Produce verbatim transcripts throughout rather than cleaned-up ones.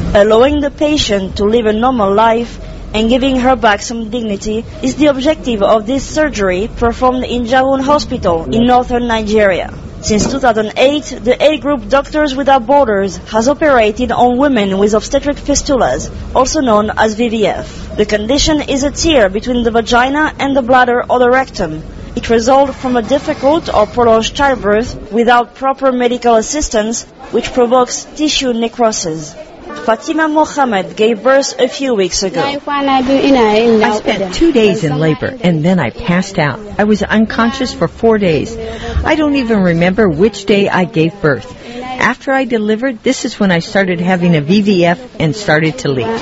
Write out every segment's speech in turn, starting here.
Allowing the patient to live a normal life and giving her back some dignity is the objective of this surgery performed in Jahun Hospital in northern Nigeria. Since two thousand eight, the A-Group Doctors Without Borders has operated on women with obstetric fistulas, also known as V V F. The condition is a tear between the vagina and the bladder or the rectum. It results from a difficult or prolonged childbirth without proper medical assistance, which provokes tissue necrosis. Fatima Mohammed gave birth a few weeks ago. I spent two days in labor and then I passed out. I was unconscious for four days. I don't even remember which day I gave birth. After I delivered, this is when I started having a V V F and started to leak.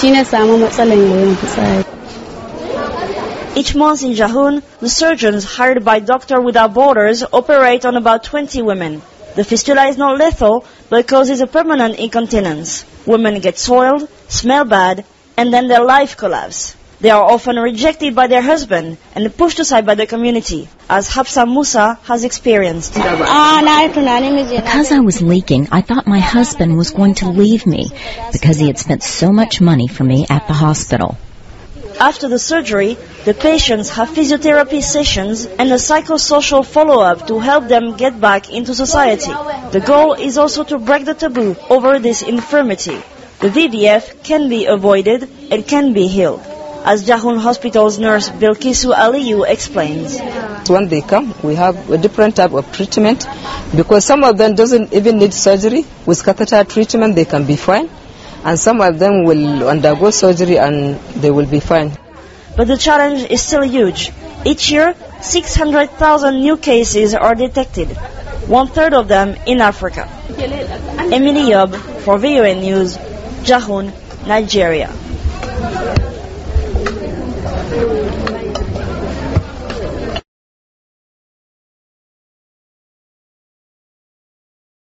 Each month in Jahun, the surgeons hired by Doctors Without Borders operate on about twenty women. The fistula is not lethal, but causes a permanent incontinence. Women get soiled, smell bad, and then their life collapses. They are often rejected by their husband and pushed aside by the community, as Hafsa Musa has experienced. Because I was leaking, I thought my husband was going to leave me because he had spent so much money for me at the hospital. After the surgery, the patients have physiotherapy sessions and a psychosocial follow-up to help them get back into society. The goal is also to break the taboo over this infirmity. The V V F can be avoided and can be healed, as Jahun Hospital's nurse Bilkisu Aliyu explains. When they come, we have a different type of treatment because some of them doesn't even need surgery. With catheter treatment, they can be fine. And some of them will undergo surgery and they will be fine. But the challenge is still huge. Each year, six hundred thousand new cases are detected, one-third of them in Africa. Emily Yob for V O A News, Jahun, Nigeria.